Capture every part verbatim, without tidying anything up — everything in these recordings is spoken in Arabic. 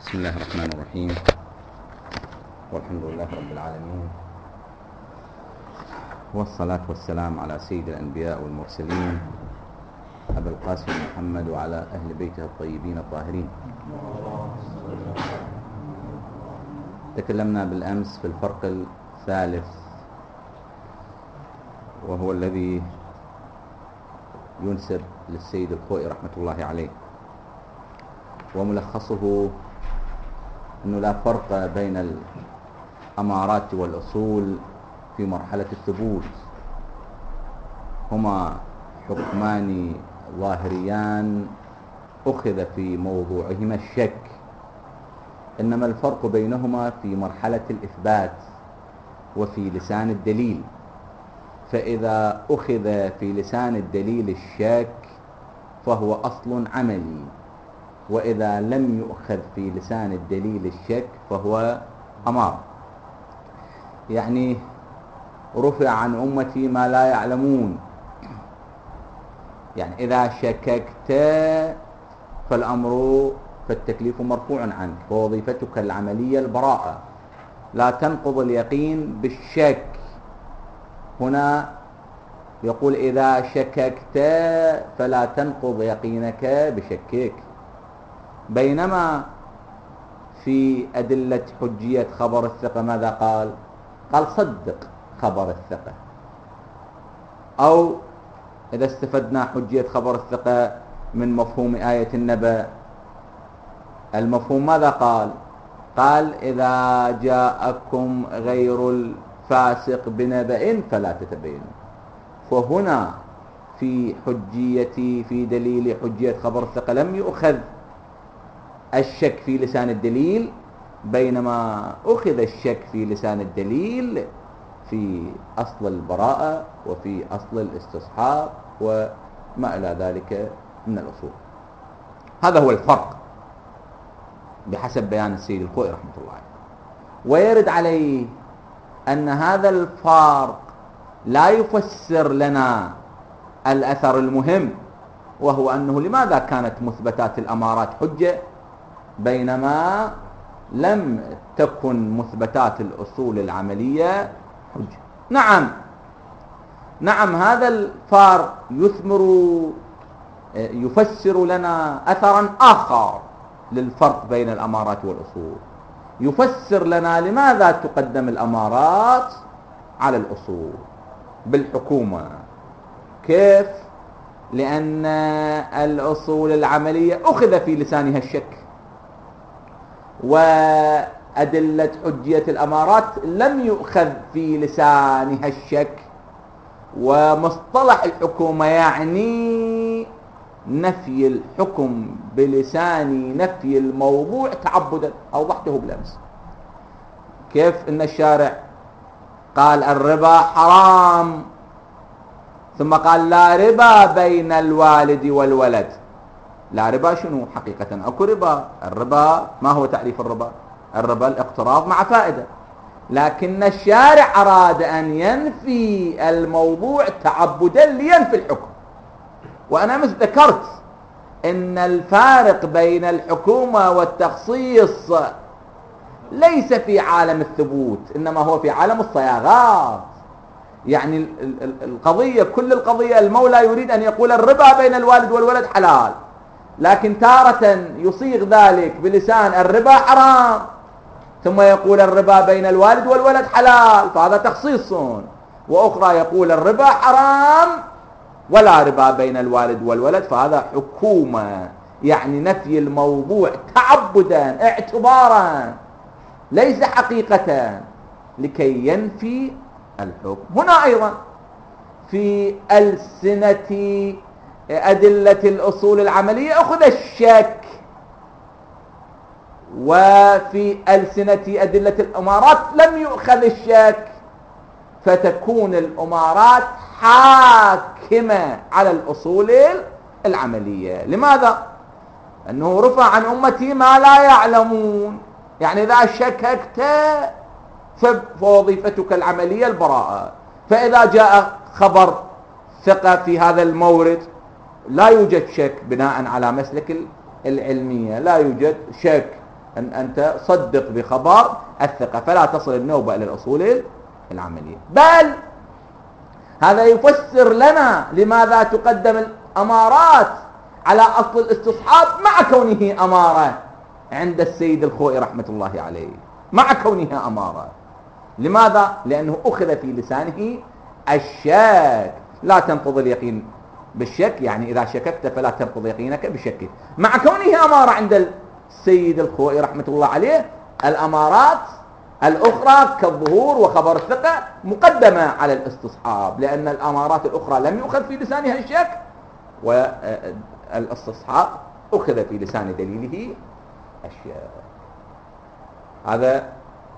بسم الله الرحمن الرحيم، والحمد لله رب العالمين، والصلاة والسلام على سيد الأنبياء والمرسلين أبي القاسم محمد وعلى أهل بيته الطيبين الطاهرين. تكلمنا بالأمس في الفرق الثالث، وهو الذي ينسب للسيد الخوئي رحمة الله عليه، وملخصه أنه لا فرق بين الأمارات والأصول في مرحلة الثبوت، هما حكمان ظاهريان أخذ في موضوعهما الشك، إنما الفرق بينهما في مرحلة الإثبات وفي لسان الدليل. فإذا أخذ في لسان الدليل الشك فهو أصل عملي، وإذا لم يؤخذ في لسان الدليل الشك فهو أمار. يعني رفع عن أمتي ما لا يعلمون، يعني إذا شككت فالأمر فالتكليف مرفوع عنك، ووظيفتك العملية البراءة، لا تنقض اليقين بالشك. هنا يقول إذا شككت فلا تنقض يقينك بشكك، بينما في أدلة حجية خبر الثقة ماذا قال؟ قال صدق خبر الثقة. أو إذا استفدنا حجية خبر الثقة من مفهوم آية النبأ، المفهوم ماذا قال؟ قال إذا جاءكم غير الفاسق بنبأ فلا تتبينوا. فهنا في حجية في دليل حجية خبر الثقة لم يؤخذ الشك في لسان الدليل، بينما أخذ الشك في لسان الدليل في أصل البراءة وفي أصل الاستصحاب وما إلى ذلك من الأصول. هذا هو الفرق بحسب بيان السيد الخوئي رحمة الله عليه. ويرد عليه أن هذا الفرق لا يفسر لنا الأثر المهم، وهو أنه لماذا كانت مثبتات الأمارات حجة بينما لم تكن مثبتات الأصول العملية حجة. نعم نعم هذا الفارق يثمر يفسر لنا أثرا آخر للفرق بين الأمارات والأصول، يفسر لنا لماذا تقدم الأمارات على الأصول بالحكومة. كيف؟ لأن الأصول العملية أخذ في لسانها الشك، وأدلة حجية الأمارات لم يؤخذ في لسانها الشك. ومصطلح الحكومة يعني نفي الحكم بلسان نفي الموضوع تعبدا، أوضحته بالأمس. كيف إن الشارع قال الربا حرام، ثم قال لا ربا بين الوالد والولد. لا ربا شنو حقيقة؟ أكو ربا. الربا ما هو تعريف الربا؟ الربا الاقتراض مع فائدة، لكن الشارع أراد أن ينفي الموضوع تعبدا لينفي الحكم. وأنا أمس ذكرت إن الفارق بين الحكومة والتخصيص ليس في عالم الثبوت، إنما هو في عالم الصياغات. يعني القضية كل القضية المولى يريد أن يقول الربا بين الوالد والولد حلال، لكن تارة يصيغ ذلك بلسان الربا حرام، ثم يقول الربا بين الوالد والولد حلال، فهذا تخصيص. وأخرى يقول الربا حرام ولا ربا بين الوالد والولد، فهذا حكومة، يعني نفي الموضوع تعبدا اعتبارا ليس حقيقة لكي ينفي الحكم. هنا أيضا في ألسنة أدلة الأصول العملية أخذ الشك، وفي ألسنة أدلة الأمارات لم يؤخذ الشك، فتكون الأمارات حاكمة على الأصول العملية. لماذا؟ أنه رفع عن أمتي ما لا يعلمون، يعني إذا شككت فوظيفتك العملية البراءة. فإذا جاء خبر ثقة في هذا المورد لا يوجد شك بناء على مسلك العلمية، لا يوجد شك أن أنت صدق بخبر الثقة، فلا تصل النوبة إلى الأصول العملية. بل هذا يفسر لنا لماذا تقدم الأمارات على أصل الاستصحاب مع كونه أمارة عند السيد الخوئي رحمة الله عليه، مع كونها أمارة. لماذا؟ لأنه أخذ في لسانه الشك. لا تنقض اليقين بالشك، يعني إذا شككت فلا تنقض يقينك بشكك، مع كونه أمارة عند السيد الخوئي رحمة الله عليه. الأمارات الأخرى كالظهور وخبر الثقة مقدمة على الاستصحاب، لأن الأمارات الأخرى لم يؤخذ في لسانها الشك، والاستصحاب أخذ في لسان دليله الشك. هذا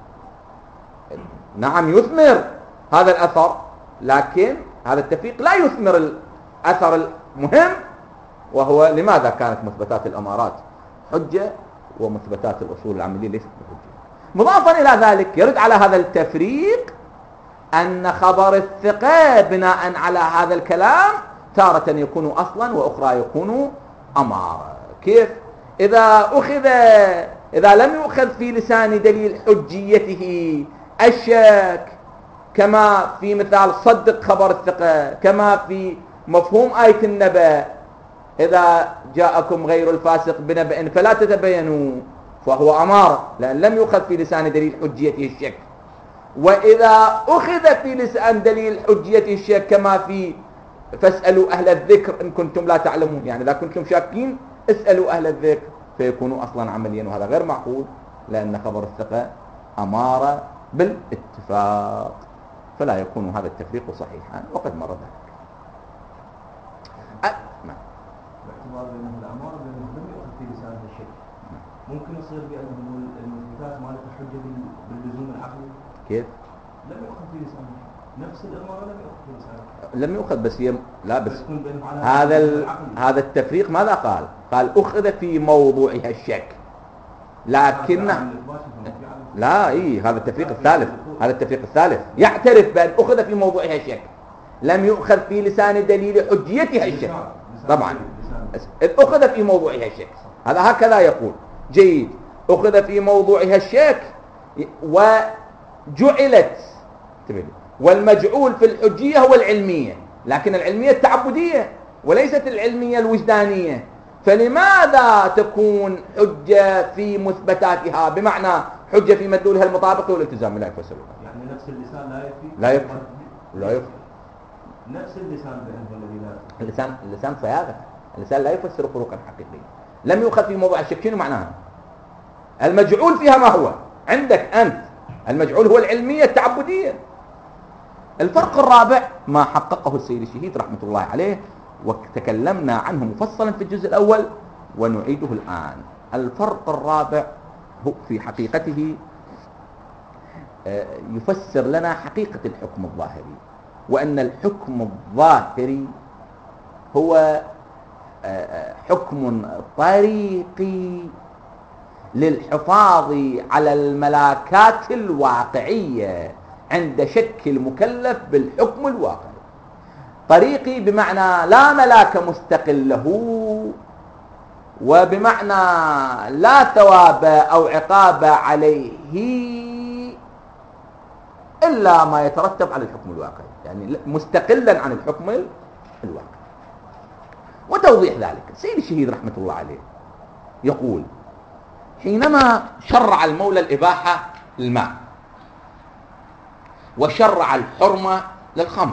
نعم يثمر هذا الأثر، لكن هذا التفريق لا يثمر الأثر المهم، وهو لماذا كانت مثبتات الأمارات حجة ومثبتات الأصول العملية ليست بحجة. مضافا إلى ذلك يرد على هذا التفريق أن خبر الثقة بناء على هذا الكلام تارة يكون أصلا وأخرى يكون أمارة. كيف؟ إذا أخذ إذا لم يؤخذ في لسان دليل حجيته الشك، كما في مثال صدق خبر الثقة، كما في مفهوم آية النبأ إذا جاءكم غير الفاسق بنبأ فلا تتبينوا، فهو أمارة لأن لم يؤخذ في لسان دليل حجيته الشك. وإذا أخذ في لسان دليل حجيته الشك كما في فاسألوا أهل الذكر إن كنتم لا تعلمون، يعني إذا كنتم شاكين اسألوا أهل الذكر، فيكونوا أصلا عمليا، وهذا غير معقول لأن خبر الثقة أمارة بالاتفاق، فلا يكون هذا التفريق صحيحا وقد مر ذلك. أ... نعم. باعتبار أنه الأمارة بأنه لم يؤخذ في لسان الشك، ممكن يصير بأنه المثبتات مالت الحجة باللزوم العقلي. كيف؟ لم يؤخذ في لسان نفس الأمارة، لم يؤخذ في لسان لم يؤخذ بس هي لا بس هذا ال... هذا التفريق ماذا قال؟ قال أخذ في موضوعها الشك، لكن لا اي هذا التفريق الثالث، هذا التفريق الثالث يعترف بأن أخذ في موضوعها الشك، لم يؤخذ في لسان دليل حجيتها الشك. طبعا أخذ في موضوعها الشك، هذا هكذا يقول. جيد، أخذ في موضوعها الشك وجعلت، والمجعول في الحجية هو العلمية، لكن العلمية التعبدية وليست العلمية الوجدانية. فلماذا تكون حجة في مثبتاتها، بمعنى حجة في مدلولها المطابقة والالتزام؟ لا يفسر، يعني نفس اللسان لا يكفي، لا يكفي لا يكفي نفس اللسان بأنه الذي لا يكفي. اللسان اللسان صياغة، اللسان لا يفسر فروقا حقيقية. لم يؤخذ في موضوع الشك، شنو معناها؟ المجعول فيها ما هو عندك أنت؟ المجعول هو العلمية التعبدية. الفرق الرابع ما حققه السيد الشهيد رحمة الله عليه، وتكلمنا عنه مفصلا في الجزء الأول ونعيده الآن. الفرق الرابع هو في حقيقته يفسر لنا حقيقة الحكم الظاهري، وأن الحكم الظاهري هو حكم طريقي للحفاظ على الملاكات الواقعية عند شك المكلف بالحكم الواقعي. طريقي بمعنى لا ملاك مستقل له، وبمعنى لا ثواب أو عقاب عليه إلا ما يترتب على الحكم الواقعي، يعني مستقلا عن الحكم الواقعي. وتوضيح ذلك السيد الشهيد رحمة الله عليه يقول: حينما شرع المولى الإباحة للماء وشرع الحرمة للخمر،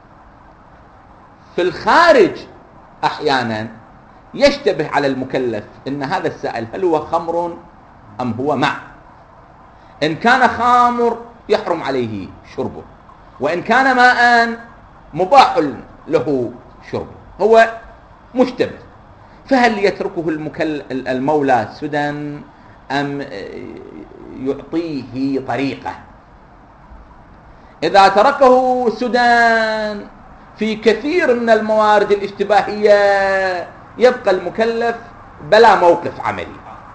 في الخارج أحيانا يشتبه على المكلف إن هذا السائل هل هو خمر أم هو ماء. إن كان خامر يحرم عليه شربه، وإن كان ماء مباح له شربه، هو مشتبه. فهل يتركه المكل... المولى سدى أم يعطيه طريقة؟ إذا تركه سدى في كثير من الموارد الاشتباهية يبقى المكلف بلا موقف عملي،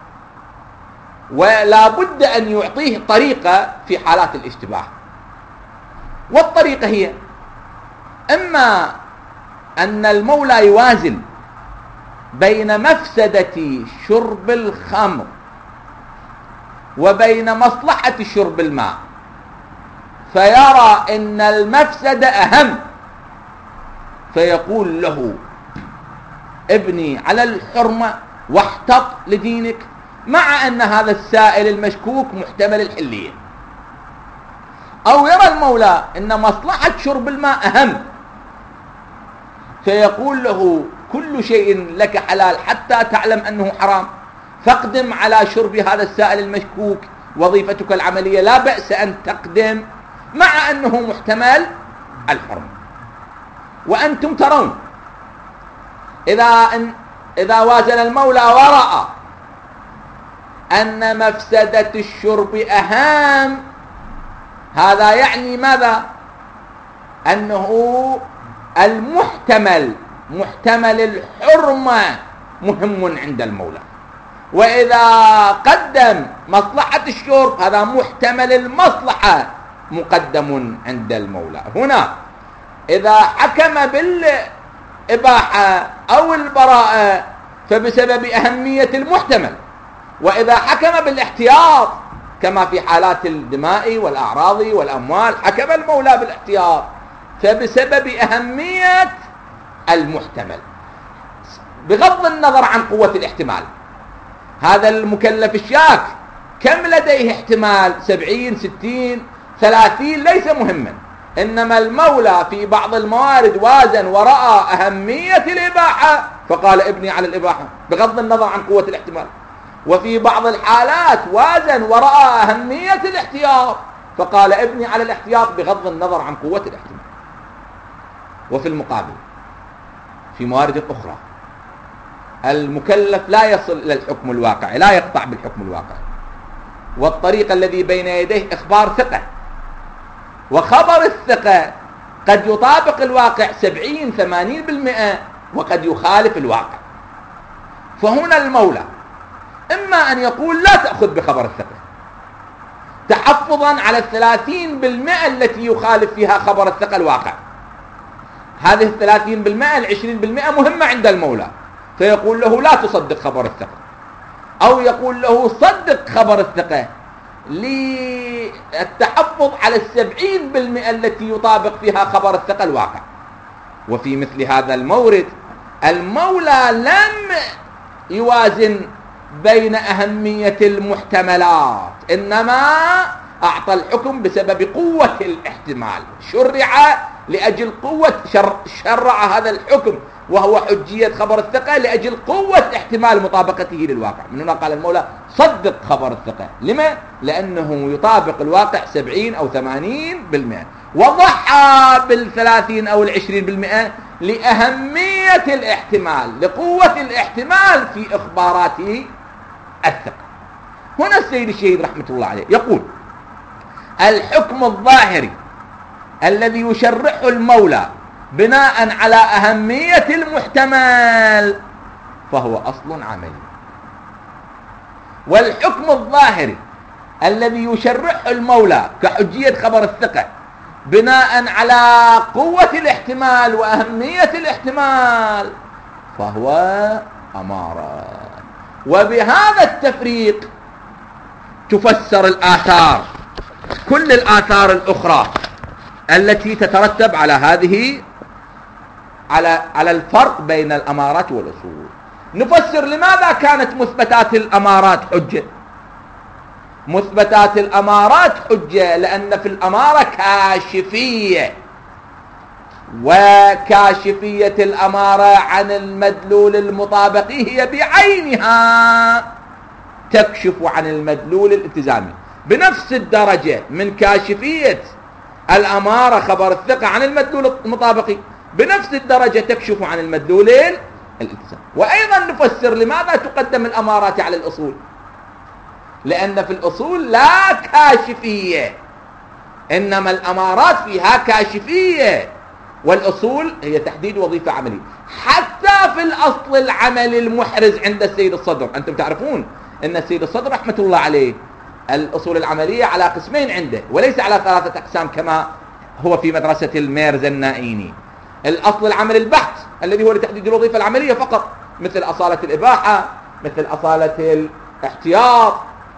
ولا بد أن يعطيه طريقة في حالات الاشتباه. والطريقة هي إما أن المولى يوازن بين مفسدة شرب الخمر وبين مصلحة شرب الماء، فيرى ان المفسدة اهم، فيقول له ابني على الحرمة واحتط لدينك، مع ان هذا السائل المشكوك محتمل الحلية. او يرى المولى ان مصلحة شرب الماء اهم، فيقول له كل شيء لك حلال حتى تعلم انه حرام، فاقدم على شرب هذا السائل المشكوك، وظيفتك العملية لا بأس ان تقدم، مع انه محتمل الحرمة. وانتم ترون اذا ان اذا وازن المولى ورأى ان مفسدة الشرب اهم، هذا يعني ماذا؟ انه المحتمل محتمل الحرمة مهم عند المولى، واذا قدم مصلحة الشرب هذا محتمل المصلحة مقدم عند المولى. هنا اذا حكم بالإباحة او البراءة فبسبب اهمية المحتمل، واذا حكم بالاحتياط كما في حالات الدماء والاعراض والاموال حكم المولى بالاحتياط فبسبب اهمية المحتمل، بغض النظر عن قوة الاحتمال. هذا المكلف الشاك كم لديه احتمال؟ سبعين، ستين، ثلاثين، ليس مهما، انما المولى في بعض الموارد وازن ورأى اهمية الاباحة فقال ابني على الاباحة بغض النظر عن قوة الاحتمال، وفي بعض الحالات وازن ورأى اهمية الاحتياط فقال ابني على الاحتياط بغض النظر عن قوة الاحتمال. وفي المقابل في موارد اخرى المكلف لا يصل الى الحكم الواقعي، لا يقطع بالحكم الواقعي، والطريق الذي بين يديه اخبار ثقة، وخبر الثقة قد يطابق الواقع سبعين ثمانين بالمئة وقد يخالف الواقع. فهنا المولى اما ان يقول لا تأخذ بخبر الثقة تحفظا على الثلاثين بالمئة التي يخالف فيها خبر الثقة الواقع، هذه الثلاثين بالمئة العشرين بالمئة مهمة عند المولى، فيقول له لا تصدق خبر الثقة، او يقول له صدق خبر الثقة للتحفظ على السبعين بالمئة التي يطابق فيها خبر الثقة الواقع. وفي مثل هذا المورد المولى لم يوازن بين أهمية المحتملات، إنما أعطى الحكم بسبب قوة الاحتمال، شرع لأجل قوة شر شرع هذا الحكم وهو حجية خبر الثقة لأجل قوة احتمال مطابقته للواقع. من هنا قال المولى صدق خبر الثقة، لما؟ لأنه يطابق الواقع سبعين أو ثمانين بالمئة، وضحى بالثلاثين أو العشرين بالمئة لأهمية الاحتمال، لقوة الاحتمال في إخبارات الثقة. هنا السيد الشهيد رحمة الله عليه يقول الحكم الظاهري الذي يشرحه المولى بناء على أهمية المحتمل فهو أصل عملي، والحكم الظاهري الذي يشرحه المولى كحجية خبر الثقة بناء على قوة الاحتمال وأهمية الاحتمال فهو أمارة. وبهذا التفريق تفسر الآثار، كل الآثار الأخرى التي تترتب على هذه على على الفرق بين الأمارات والأصول. نفسر لماذا كانت مثبتات الأمارات حجة. مثبتات الأمارات حجة لأن في الأمارة كاشفية، وكاشفية الأمارة عن المدلول المطابقي هي بعينها تكشف عن المدلول الالتزامي بنفس الدرجة من كاشفية الأمارة خبر الثقة عن المدلول المطابقي، بنفس الدرجة تكشف عن المدلول الالتزامي. وأيضا نفسر لماذا تقدم الأمارات على الأصول، لأن في الأصول لا كاشفية، إنما الأمارات فيها كاشفية، والأصول هي تحديد وظيفة عملية. حتى في الأصل العملي المحرز عند السيد الصدر، أنتم تعرفون أن السيد الصدر رحمة الله عليه الأصول العملية على قسمين عنده وليس على ثلاثة أقسام كما هو في مدرسة الميرز النائيني. الأصل العمل البحت الذي هو لتحديد الوظيفة العملية فقط، مثل أصالة الإباحة، مثل أصالة الاحتياط،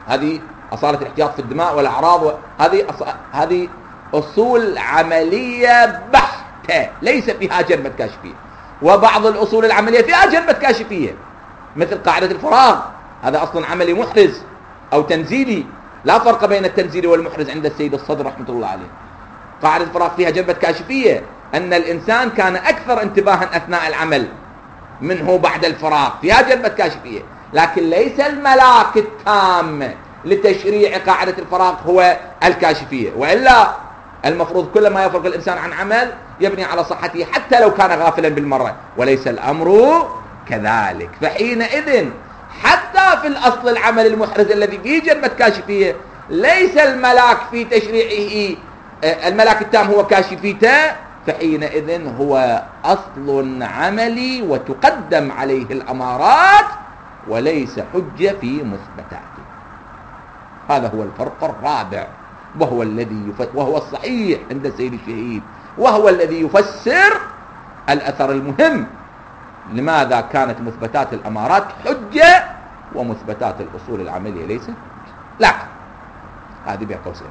هذه أصالة الاحتياط في الدماء والأعراض، هذه أص... هذه أصول عملية بحتة ليس فيها جنبة كاشفية. وبعض الأصول العملية فيها جنبة كاشفية، مثل قاعدة الفراغ، هذا أصلا عملي محرز أو تنزيلي، لا فرق بين التنزيلي والمحرز عند السيد الصدر رحمة الله عليه. قاعدة الفراغ فيها جنبة كاشفية، أن الإنسان كان أكثر انتباها أثناء العمل منه بعد الفراغ، فيها جنبة كاشفية، لكن ليس الملاك التام لتشريع قاعدة الفراغ هو الكاشفية، وإلا المفروض كلما يفرغ الإنسان عن عمل يبني على صحته حتى لو كان غافلا بالمرة، وليس الأمر كذلك. فحينئذ حتى في الأصل العمل المحرز الذي فيه جنبة كاشفية ليس الملاك في تشريعه الملاك التام هو كاشفيته، فحينئذ هو أصل عملي وتقدم عليه الأمارات وليس حجة في مثبتاته. هذا هو الفرق الرابع، وهو الذي يف... وهو الصحيح عند السيد الشهيد، وهو الذي يفسر الأثر المهم لماذا كانت مثبتات الأمارات حجة ومثبتات الأصول العملية ليس حجة. لكن هذه بين قوسين،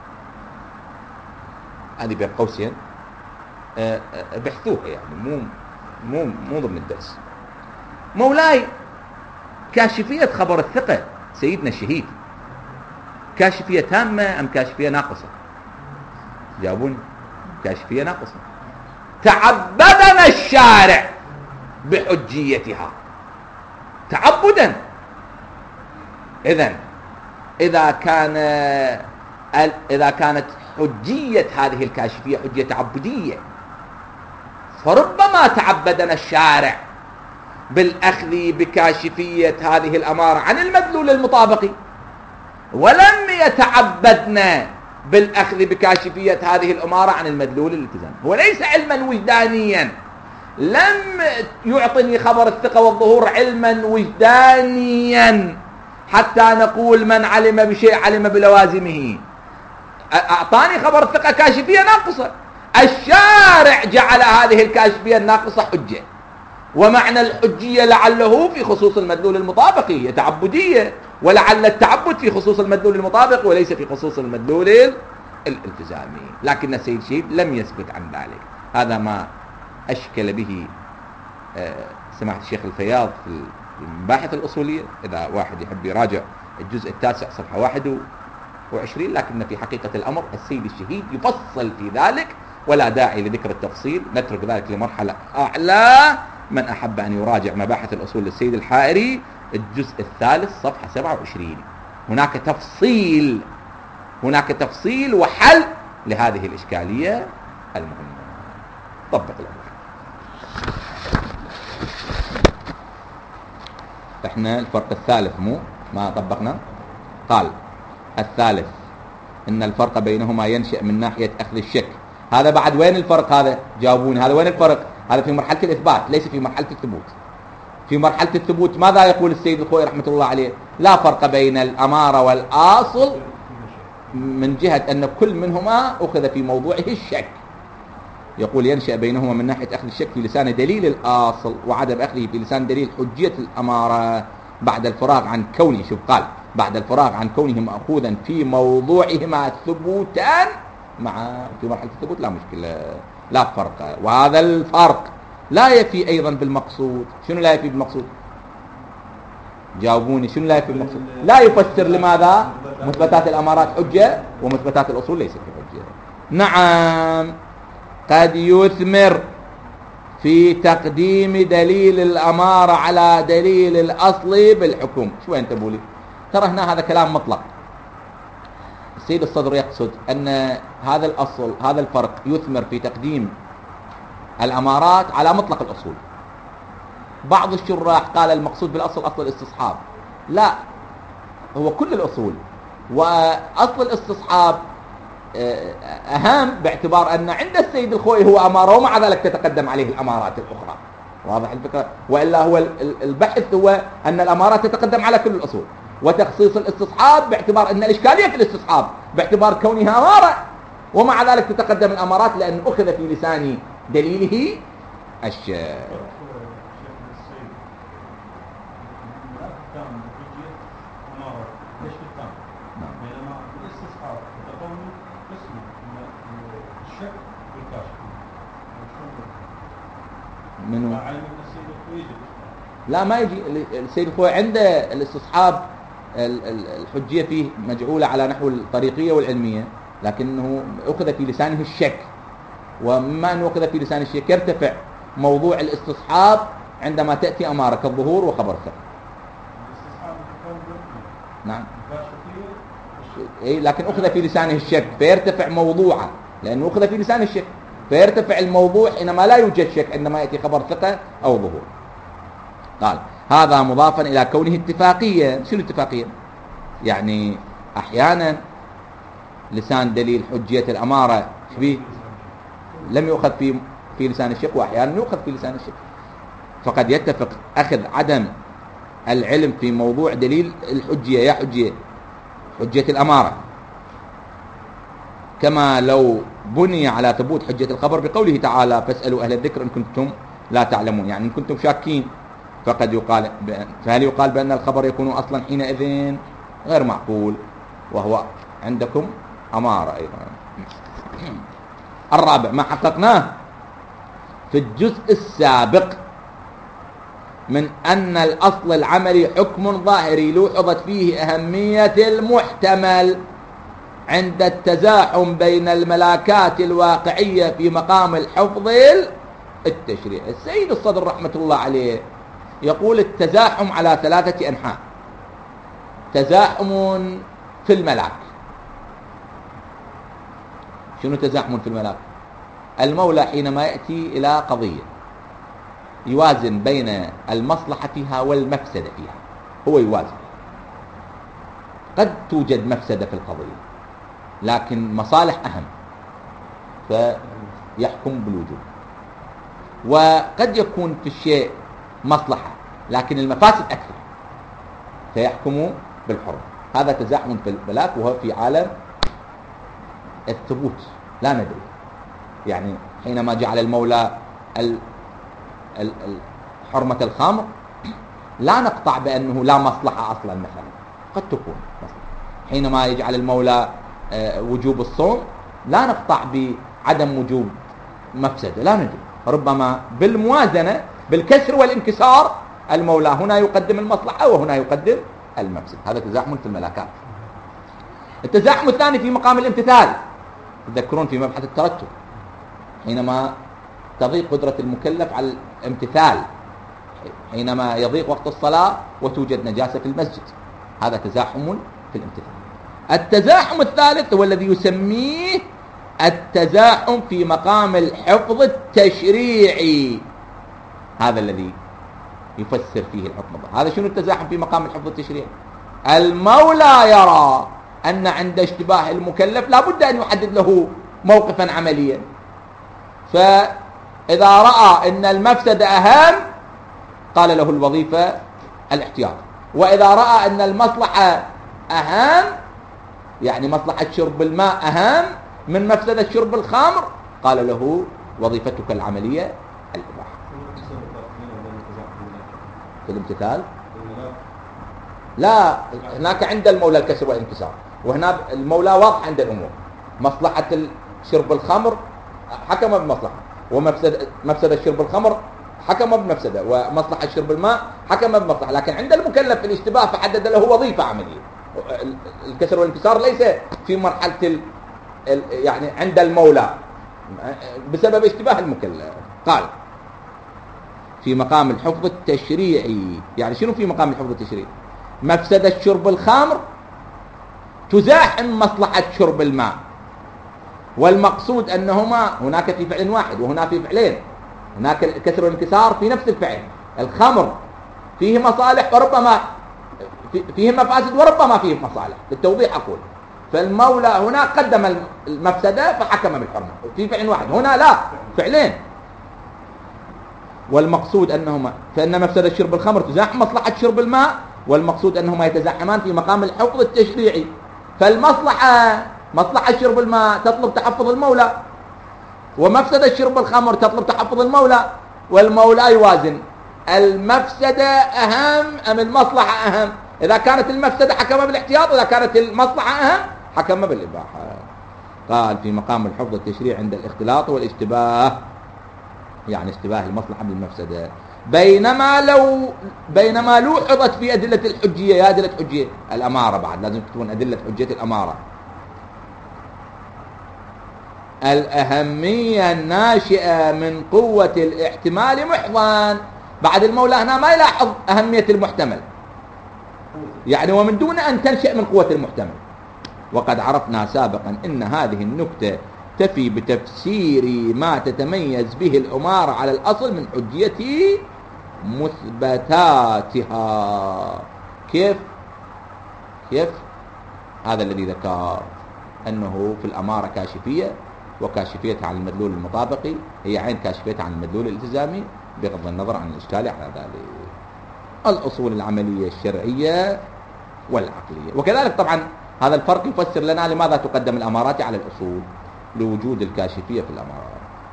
هذه بين قوسين بحثوها، يعني مو مو مو ضمن الدرس. مولاي، كاشفية خبر الثقة سيدنا الشهيد كاشفية تامة أم كاشفية ناقصة؟ جاوبوني. كاشفية ناقصة. تعبدنا الشارع بحجيتها تعبدا. إذن إذا كان إذا كانت حجية هذه الكاشفية حجية تعبدية، فربما تعبدنا الشارع بالأخذ بكاشفية هذه الأمارة عن المدلول المطابقي، ولم يتعبدنا بالأخذ بكاشفية هذه الأمارة عن المدلول الالتزامي. هو ليس علما وجدانيا، لم يعطني خبر الثقة والظهور علما وجدانيا حتى نقول من علم بشيء علم بلوازمه. أعطاني خبر الثقة كاشفية ناقصة، الشارع جعل هذه الكاشفية الناقصة حجة، ومعنى الحجية لعله في خصوص المدلول المطابقي، هي تعبدية، ولعل التعبد في خصوص المدلول المطابق وليس في خصوص المدلول الالتزامي. لكن السيد الشهيد لم يثبت عن ذلك. هذا ما أشكل به سماحة الشيخ الفياض في المباحث الأصولية، إذا واحد يحب يراجع الجزء التاسع صفحة واحد وعشرين. لكن في حقيقة الأمر السيد الشهيد يفصل في ذلك، ولا داعي لذكر التفصيل، نترك ذلك لمرحلة أعلى. من أحب أن يراجع مباحث الأصول للسيد الحائري الجزء الثالث صفحة سبعة وعشرين، هناك تفصيل هناك تفصيل وحل لهذه الإشكالية المهمة. طبق الأمر. احنا الفرق الثالث مو ما طبقنا. قال الثالث إن الفرق بينهما ينشأ من ناحية أخذ الشك. هذا بعد وين الفرق؟ هذا جاوبوني، هذا وين الفرق؟ هذا في مرحلة الإثبات ليس في مرحلة الثبوت. في مرحلة الثبوت ماذا يقول السيد الخوئي رحمة الله عليه؟ لا فرق بين الأمارة والآصل من جهة أن كل منهما أخذ في موضوعه الشك. يقول ينشأ بينهما من ناحية أخذ الشك في لسان دليل الآصل وعدم أخذه في لسان دليل حجية الأمارة بعد الفراغ عن كونه، شوف قال بعد الفراغ عن كونه مأخوذا في موضوعهما ثبوتان مع في مرحلة الثبوت لا مشكلة، لا فرق. وهذا الفرق لا يفي أيضا بالمقصود. شنو لا يفي بالمقصود؟ جاوبوني، شنو لا يفي بالمقصود؟ لا يفسر لماذا مثبتات الأمارات حجة ومثبتات الأصول ليست حجة. نعم قد يثمر في تقديم دليل الأمارة على دليل الأصل بالحكم. شو انتبهوا لي؟ ترى هنا هذا كلام مطلق. السيد الصدر يقصد أن هذا الأصل هذا الفرق يثمر في تقديم الأمارات على مطلق الأصول. بعض الشراح قال المقصود بالأصل أصل الاستصحاب، لا، هو كل الأصول، وأصل الاستصحاب أهم باعتبار أن عند السيد الخوئي هو أمارة ومع ذلك تتقدم عليه الأمارات الأخرى. واضح الفكرة؟ وإلا هو البحث هو أن الأمارات تتقدم على كل الأصول، وتخصيص الاستصحاب باعتبار أن الإشكالية في الاستصحاب باعتبار كونها أمارة ومع ذلك تتقدم الأمارات لأن أخذ في لسان دليله الشيء. الكشف التام. نعم. بينما الاستصحاب يتضمن قسم من الشك والكشف. منو؟ مع علم ان السيد الخوي يجب. لا ما يجي السيد الخوي عنده الاستصحاب الحجية فيه مجعولة على نحو الطريقية والعلمية، لكنه أخذ في لسانه الشك، ومما أنه أخذ في لسانه الشك يرتفع موضوع الاستصحاب عندما تأتي أمارة كالظهور وخبر الثقة. الاستصحاب نعم. الكشف إيه، لكن أخذ في لسانه الشك فيرتفع موضوعه، لأنه أخذ في لسانه الشك فيرتفع الموضوع حينما لا يوجد شك عندما يأتي خبر ثقة أو ظهور. قال هذا مضافا إلى كونه اتفاقية. شنو اتفاقية؟ يعني أحيانا لسان دليل حجية الأمارة شبيه لم يؤخذ في في لسان الشك، وأحيانا يؤخذ في لسان الشك، فقد يتفق أخذ عدم العلم في موضوع دليل الحجية يا حجية حجية الأمارة، كما لو بني على ثبوت حجة الخبر بقوله تعالى فاسألوا أهل الذكر إن كنتم لا تعلمون، يعني إن كنتم شاكين، فقد يقال فهل يقال بأن الخبر يكون أصلا حينئذ غير معقول، وهو عندكم أمارة أيضا. الرابع ما حققناه في الجزء السابق من أن الأصل العملي حكم ظاهري لوحظت فيه أهمية المحتمل عند التزاحم بين الملاكات الواقعية في مقام الحفظ التشريع. السيد الصدر رحمة الله عليه يقول التزاحم على ثلاثة أنحاء. تزاحم في الملاك. شنو تزاحم في الملاك؟ المولى حينما يأتي إلى قضية يوازن بين المصلحة فيها والمفسدة فيها، هو يوازن. قد توجد مفسدة في القضية لكن مصالح أهم فيحكم بالوجوب، وقد يكون في الشيء مصلحة لكن المفاسد أكثر فيحكم بالحرمة. هذا تزاحم في الملاك، وهو في عالم الثبوت لا ندري. يعني حينما جعل المولى حرمة الخمر لا نقطع بأنه لا مصلحة أصلا، مثلا قد تكون مصلحة. حينما يجعل المولى وجوب الصوم لا نقطع بعدم وجوب مفسدة، لا ندري، ربما بالموازنة بالكسر والانكسار المولى هنا يقدم المصلحة وهنا يقدم المفسد. هذا تزاحم في الملاكات. التزاحم الثاني في مقام الامتثال. تذكرون في مبحث الترتب حينما تضيق قدرة المكلف على الامتثال، حينما يضيق وقت الصلاة وتوجد نجاسة في المسجد، هذا تزاحم في الامتثال. التزاحم الثالث هو الذي يسميه التزاحم في مقام الحفظ التشريعي، هذا الذي يفسر فيه الحكم. هذا شنو التزاحم في مقام الحفظ التشريعي؟ المولى يرى أن عند اشتباه المكلف لا بد أن يحدد له موقفا عمليا، فإذا رأى أن المفسدة أهم قال له الوظيفة الاحتياط، وإذا رأى أن المصلحة أهم يعني مصلحة شرب الماء أهم من مفسدة شرب الخمر قال له وظيفتك العملية الإباحة. في الامتثال لا، هناك عند المولى الكسر والانكسار، وهنا المولى واضح عند الأمور. مصلحة شرب الخمر حكم بمصلحة، ومفسدة مفسدة شرب الخمر حكم بمفسدة، ومصلحة شرب الماء حكم بمصلحة، لكن عند المكلف في الاشتباه فحدد له وظيفة عملية. الكسر والانكسار ليس في مرحلة ال... ال... يعني عند المولى بسبب اشتباه المكلف. قال في مقام الحفظ التشريعي. يعني شنو في مقام الحفظ التشريعي؟ مفسدة شرب الخمر تزاحم مصلحة شرب الماء، والمقصود أنهما هناك في فعل واحد وهنا في فعلين، هناك الكسر والانكسار في نفس الفعل. الخمر فيه مصالح وربما فيه مفاسد وربما فيه مصالح، للتوضيح أقول. فالمولى هنا قدم المفسدة فحكم بالحرمة في فعل واحد، هنا لا، فعلين. والمقصود أنهما فإن مفسدة شرب الخمر تزاحم مصلحة شرب الماء، والمقصود أنهما يتزاحمان في مقام الحفظ التشريعي. فالمصلحة مصلحة شرب الماء تطلب تحفظ المولى، ومفسدة شرب الخمر تطلب تحفظ المولى، والمولى يوازن المفسدة أهم أم المصلحة أهم. إذا كانت المفسدة حكم بالاحتياط، وإذا كانت المصلحة أهم حكم بالإباحة. قال في مقام الحفظ التشريع عند الاختلاط والاشتباه، يعني اشتباه المصلحة بالمفسدة. بينما لو بينما لوحظت في أدلة الحجية، يا أدلة حجية الأمارة، بعد لازم تكون أدلة حجية الأمارة، الأهمية الناشئة من قوة الاحتمال محضا. بعد المولى هنا ما يلاحظ أهمية المحتمل، يعني ومن دون أن تنشأ من قوة المحتمل. وقد عرفنا سابقا أن هذه النكتة تفي بتفسير ما تتميز به الأمارة على الأصل من حجية مثبتاتها. كيف؟ كيف؟ هذا الذي ذكر أنه في الأمارة كاشفية، وكاشفيتها عن المدلول المطابقي هي عين كاشفيتها عن المدلول الالتزامي، بغض النظر عن الإشكال على ذلك. الأصول العملية الشرعية والعقلية. وكذلك طبعا هذا الفرق يفسر لنا لماذا تقدم الأمارات على الأصول، لوجود الكاشفية في الأمارات.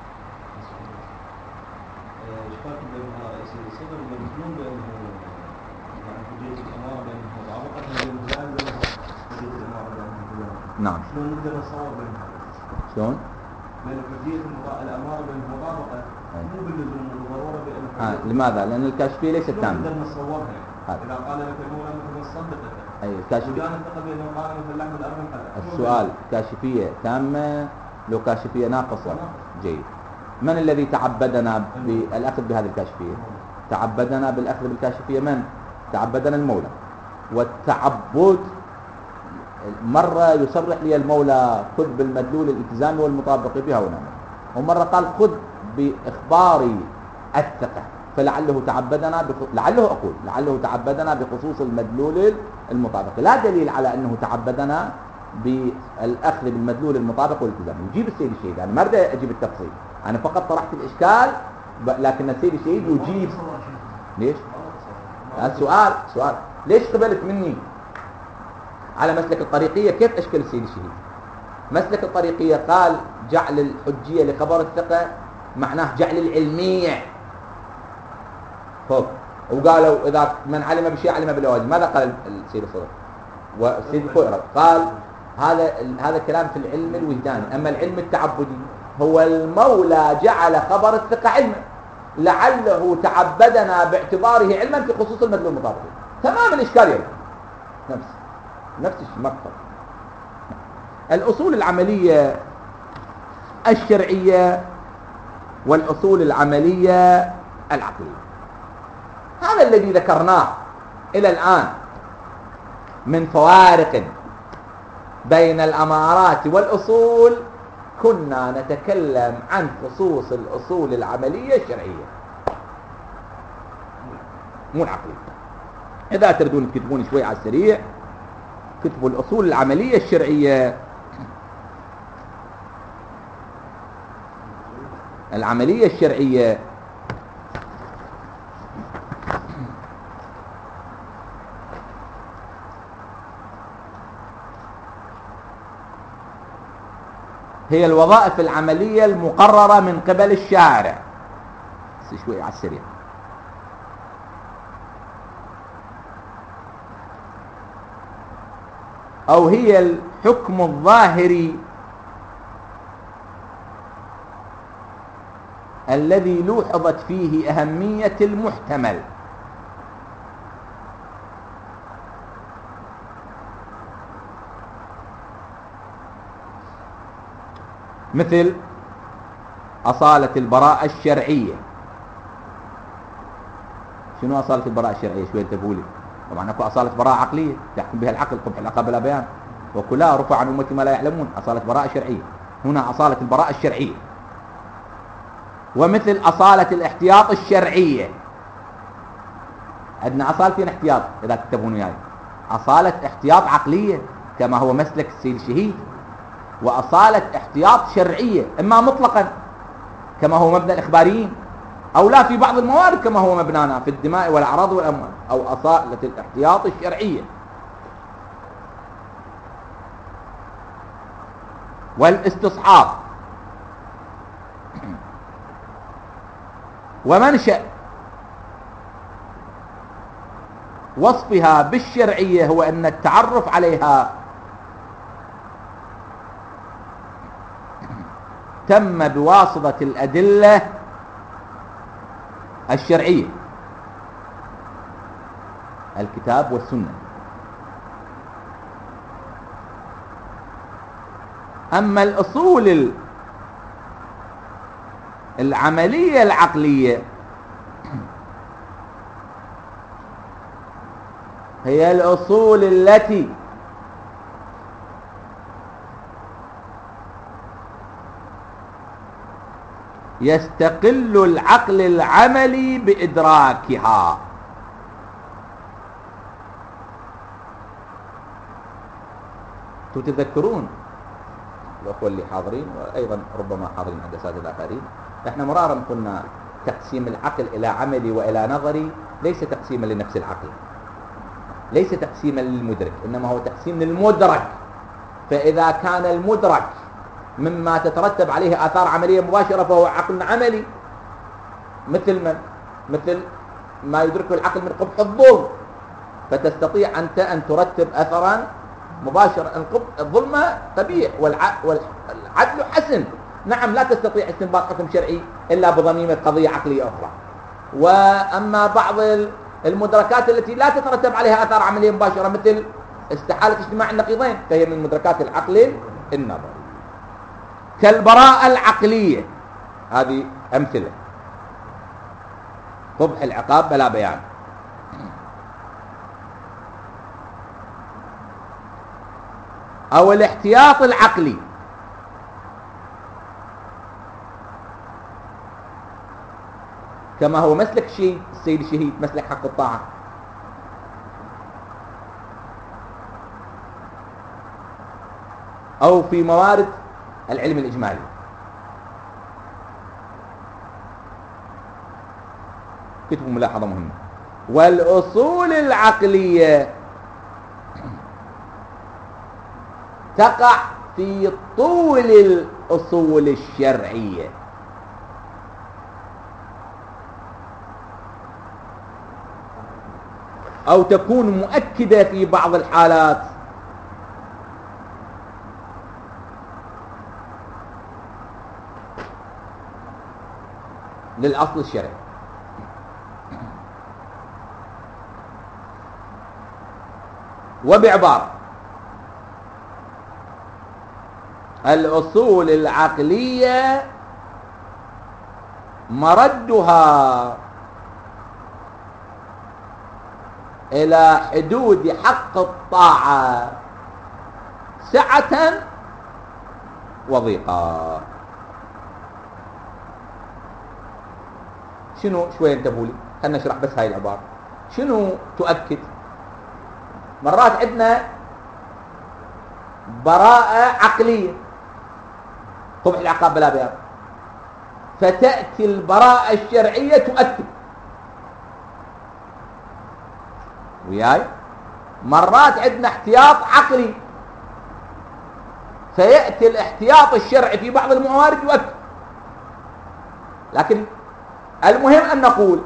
نعم. شلون نقدر نصور بينها؟ شلون؟ بين حجية الأمارة بين المطابقة مو باللزوم والضرورة بأن آه. لماذا؟ لأن الكاشفية ليست تامة. نقدر نصورها. إذا قال لك المولى مثلا صدقته. أي الكاشفية. وجاء نتقى بأنه قال مثلا لحم الأرض حلال. السؤال كاشفية تامة لو كاشفية ناقصة؟ جيد. من الذي تعبدنا بالأخذ بهذه الكاشفية؟ تعبدنا بالأخذ بالكاشفية من؟ تعبدنا المولى. والتعبد مرة يصرح لي المولى خذ بالمدلول الالتزامي والمطابق بها ونعم، ومرة قال خذ بإخبار الثقة، فلعله تعبدنا بخ... لعله أقول لعله تعبدنا بخصوص المدلول المطابق، لا دليل على أنه تعبدنا بالأخذ بالمدلول المطابق والالتزامي. يجيب السيد الشهيد، أنا ما أريد أجيب التفصيل، أنا فقط طرحت الإشكال، ب... لكن السيد الشهيد يجيب. ليش؟ السؤال سؤال ليش قبلت مني على مسلك الطريقية؟ كيف أشكل السيد الشهيد؟ مسلك الطريقية قال جعل الحجية لخبر الثقة معناه جعل العلمية فوق، وقالوا إذا من علم بشيء علم بالواجب. ماذا قال السيد الصدر والسيد الفؤرة؟ قال هذا هذا كلام في العلم الوجداني، أما العلم التعبدي هو المولى جعل خبر الثقة علما، لعله تعبدنا باعتباره علما في خصوص المدلول المطابق. تمام الإشكال يلا نفس نفس المقطع. الأصول العملية الشرعية والأصول العملية العقلية، هذا الذي ذكرناه إلى الآن من فوارق بين الأمارات والأصول. كنا نتكلم عن خصوص الأصول العملية الشرعية مو العقلية. إذا تردون تكتبون شوي على السريع، كتبوا الأصول العملية الشرعية. العملية الشرعية هي الوظائف العملية المقررة من قبل الشارع. بس شوي على السريع. أو هي الحكم الظاهري الذي لوحظت فيه أهمية المحتمل، مثل أصالة البراءة الشرعية. شنو أصالة البراءة الشرعية؟ شوي انتبهوا لي. طبعا اكو أصالة براءة عقلية تحكم بها العقل قبح العقل بلا بيان، وكلها رفع عن أمتي ما لا يعلمون. أصالة براءة شرعية، هنا أصالة البراءة الشرعية. ومثل أصالة الاحتياط الشرعية، عندنا أصالتين احتياط إذا تكتبون وياي، أصالة احتياط عقلية كما هو مسلك السيد الشهيد، وأصالة احتياط شرعية إما مطلقا كما هو مبنى الإخباريين، أو لا في بعض الموارد كما هو مبنانا في الدماء والأعراض والأموال، أو أصالة الاحتياط الشرعية. والاستصحاب ومنشأ وصفها بالشرعية هو أن التعرف عليها تم بواسطة الأدلة الشرعية، الكتاب والسنة. أما الأصول العملية العقلية هي الأصول التي يستقل العقل العملي بإدراكها. تتذكرون الأخوة اللي حاضرين وأيضا ربما حاضرين عند الأساتذة الآخرين، احنا مرارا قلنا تقسيم العقل إلى عملي وإلى نظري ليس تقسيما لنفس العقل، ليس تقسيما للمدرك، إنما هو تقسيم للمدرك. فإذا كان المدرك مما تترتب عليه آثار عملية مباشرة فهو عقل عملي، مثل من؟ مثل ما يدركه العقل من قبح الظلم، فتستطيع أنت أن ترتب أثرا مباشرة. الظلم قبيح والعدل حسن، نعم لا تستطيع استنباط حكم شرعي إلا بضميمة قضية عقلية أخرى. وأما بعض المدركات التي لا تترتب عليها آثار عملية مباشرة مثل استحالة اجتماع النقيضين فهي من مدركات العقل النظري، كالبراءة العقلية. هذه أمثلة: قبح العقاب بلا بيان، أو الاحتياط العقلي، كما هو مسلك الشهيد السيد الشهيد، مسلك حق الطاعة. أو في موارد العلم الإجمالي. كتبوا ملاحظة مهمة: والأصول العقلية تقع في طول الأصول الشرعية، أو تكون مؤكدة في بعض الحالات للأصل الشرعي. وبعبارة الأصول العقلية مردها إلى حدود حق الطاعة سعة وضيقا. شنو؟ شوية انتبهوا لي، خلنا نشرح بس هاي العبارة. شنو تؤكد؟ مرات عندنا براءة عقلية، قبح العقاب بلا بيان، فتأتي البراءة الشرعية تؤكد. وياي؟ مرات عندنا احتياط عقلي، فيأتي الاحتياط الشرعي في بعض الموارد يؤكد. لكن المهم أن نقول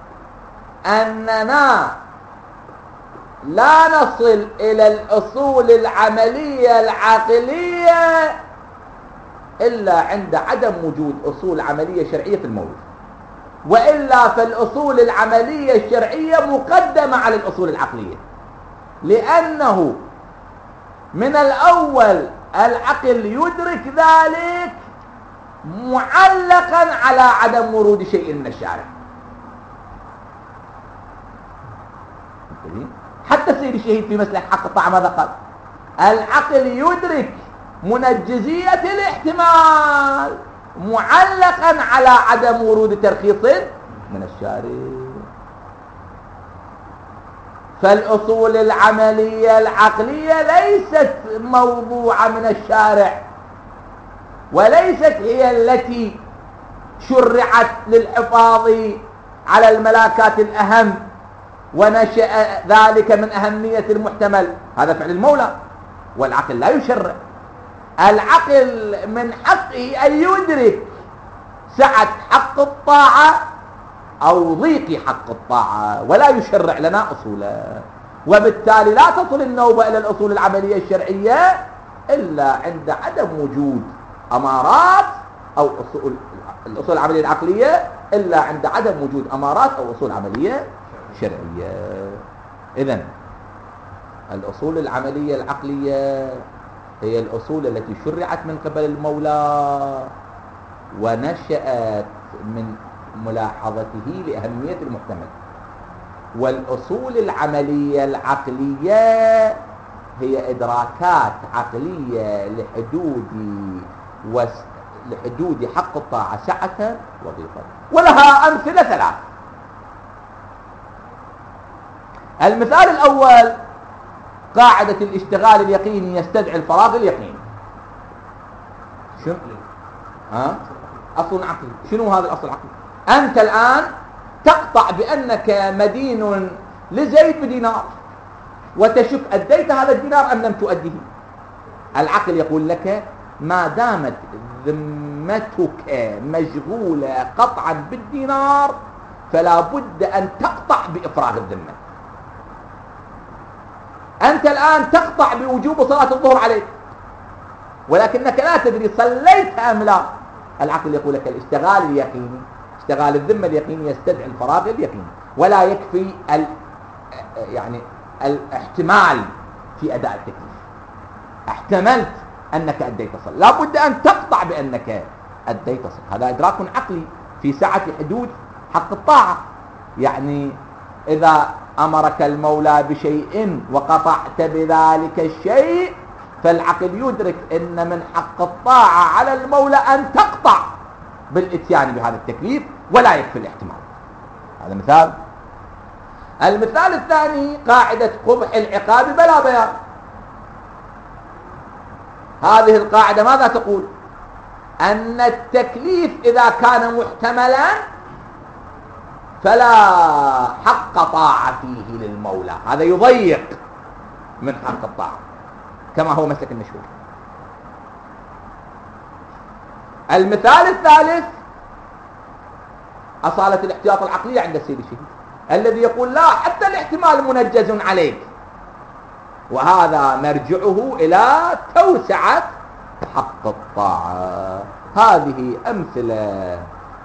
أننا لا نصل إلى الأصول العملية العقلية إلا عند عدم وجود أصول عملية شرعية في الموجود، وإلا فالأصول العملية الشرعية مقدمة على الأصول العقلية، لأنه من الأول العقل يدرك ذلك معلقا على عدم ورود شيء من الشارع. حتى السيد الشهيد في مسلك حق الطاعة ماذا قال؟ العقل يدرك منجزية الاحتمال معلقا على عدم ورود ترخيص من الشارع. فالأصول العملية العقلية ليست موضوعة من الشارع، وليست هي التي شرعت للحفاظ على الملاكات الأهم، ونشأ ذلك من أهمية المحتمل. هذا فعل المولى، والعقل لا يشرع. العقل من حقه أن يدرك سعة حق الطاعة أو ضيق حق الطاعة، ولا يشرع لنا أصولا. وبالتالي لا تصل النوبة إلى الأصول العملية الشرعية إلا عند عدم وجود أمارات أو أصول الأصول العملية العقلية إلا عند عدم وجود أمارات أو أصول عملية شرعية. إذن الأصول العملية العقلية هي الأصول التي شرعت من قبل المولى ونشأت من ملاحظته لأهمية المحتمل. والأصول العملية العقلية هي إدراكات عقلية لحدود وس... لحدود حق الطاعة سعة وضيقا، ولها أمثلة ثلاث. المثال الأول قاعدة الاشتغال اليقيني يستدعي الفراغ اليقيني. شنو؟ ها؟ أصل عقلي. شنو هذا الأصل العقلي؟ أنت الآن تقطع بأنك مدين لزيد بدينار، وتشك أديت هذا الدينار أم لم تؤديه. العقل يقول لك ما دامت ذمتك مشغولة قطعا بالدينار فلا بد أن تقطع بإفراغ الذمة. أنت الآن تقطع بوجوب صلاة الظهر عليك، ولكنك لا تدري صليت أم لا. العقل يقول لك الاشتغال اليقيني، اشتغال الذمة اليقيني يستدعي الفراغ اليقيني، ولا يكفي ال يعني الاحتمال في أداء التكليف. احتملت أنك أديت الصلاة، لا بد أن تقطع بأنك أديت الصلاة. هذا إدراك عقلي في سعة حدود حق الطاعة. يعني إذا أمرك المولى بشيء وقطعت بذلك الشيء فالعقل يدرك أن من حق الطاعة على المولى أن تقطع بالإتيان بهذا التكليف، ولا يكفي الاحتمال. هذا مثال. المثال الثاني قاعدة قبح العقاب بلا بيان. هذه القاعدة ماذا تقول؟ أن التكليف إذا كان محتملا فلا حق طاعة فيه للمولى، هذا يضيق من حق الطاعة كما هو مسلك المشهور. المثال الثالث أصالة الاحتياط العقلية عند السيد الشهيد الذي يقول لا حتى الاحتمال منجز عليك، وهذا مرجعه إلى توسعة حق الطاعة. هذه أمثلة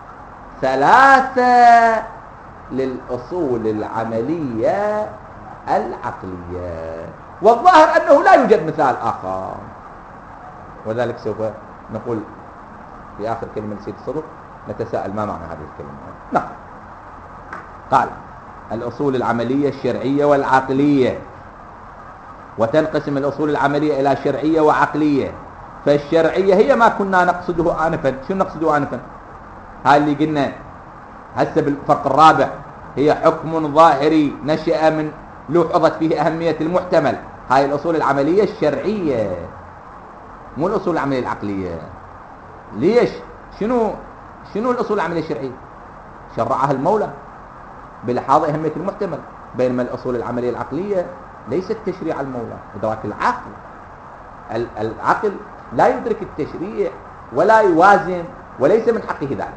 ثلاثة للأصول العملية العقلية، والظاهر أنه لا يوجد مثال آخر، وذلك سوف نقول في آخر كلمة لسيد الصدر نتساءل ما معنى هذه الكلمة. نعم. قال الأصول العملية الشرعية والعقلية، وتنقسم الأصول العملية إلى شرعية وعقلية. فالشرعية هي ما كنا نقصده آنفا. شو نقصده آنفا؟ هاي اللي قلنا هسه بالفرق الرابع، هي حكم ظاهري نشأ من لوحظت فيه أهمية المحتمل. هاي الأصول العملية الشرعية، مو الأصول العملية العقلية. ليش؟ شنو شنو الأصول العملية الشرعية؟ شرعها المولى بلحاظ أهمية المحتمل، بينما الأصول العملية العقلية ليست تشريع المولى، إدراك العقل. العقل لا يدرك التشريع ولا يوازن، وليس من حقه ذلك.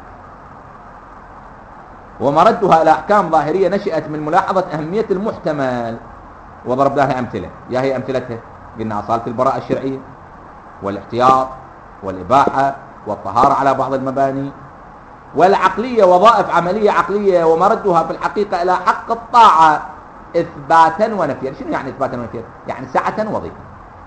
ومردها إلى أحكام ظاهرية نشأت من ملاحظة أهمية المحتمل، وضرب لها أمثلة. يا هي أمثلتها قلنا أصالة البراءة الشرعية والاحتياط والإباحة والطهارة على بعض المباني. والعقلية وظائف عملية عقلية ومردها في الحقيقة إلى حق الطاعة إثباتا ونفيا. شنو يعني إثباتا ونفيا؟ يعني سعة وضيقا.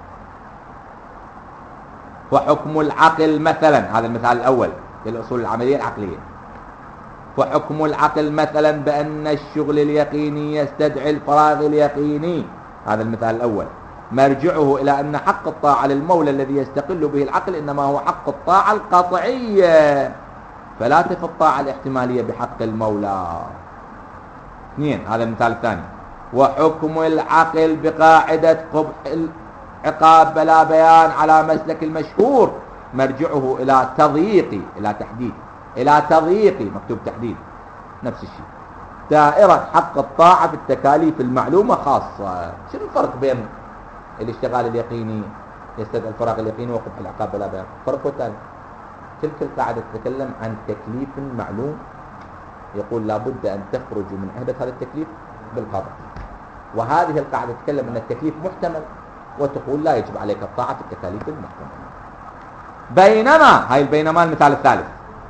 وحكم العقل مثلا، هذا المثال الأول للأصول العملية العقلية. وحكم العقل مثلا بأن الشغل اليقيني يستدعي الفراغ اليقيني، هذا المثال الأول، مرجعه إلى أن حق الطاعة للمولى الذي يستقل به العقل إنما هو حق الطاعة القطعية، فلا تفي الطاعة الاحتمالية بحق المولى. اثنين، هذا المثال الثاني. وحكم العقل بقاعدة قبح العقاب بلا بيان على مسلك المشهور، مرجعه إلى تضييق، إلى تحديد، إلى تضييق، مكتوب تحديد، نفس الشيء، دائرة حق الطاعة في التكاليف المعلومة خاصة. شنو الفرق بين الاشتغال اليقيني يستدعي الفراغ اليقيني وقبح العقاب بلا بيان؟ فرق والتالي. تلك القاعدة تتكلم عن تكليف معلوم يقول لابد أن تخرجوا من عهدة هذا التكليف بالقضاء. وهذه القاعدة تتكلم أن التكليف محتمل، وتقول لا يجب عليك الطاعة في التكاليف المحتملة. بينما هاي البينما المثال الثالث،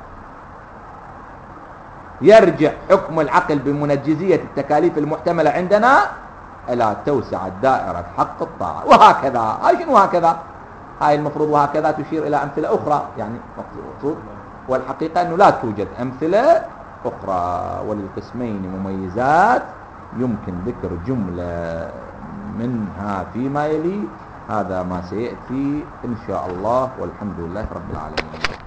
يرجع حكم العقل بمنجزية التكاليف المحتملة عندنا إلى توسع الدائرة حق الطاعة. وهكذا، هاي شنو هكذا؟ هاي المفروض وهكذا تشير إلى أمثلة أخرى، يعني مقصود، والحقيقة أنه لا توجد أمثلة أخرى. وللقسمين مميزات يمكن ذكر جملة منها فيما يلي، هذا ما سيأتي إن شاء الله، والحمد لله رب العالمين.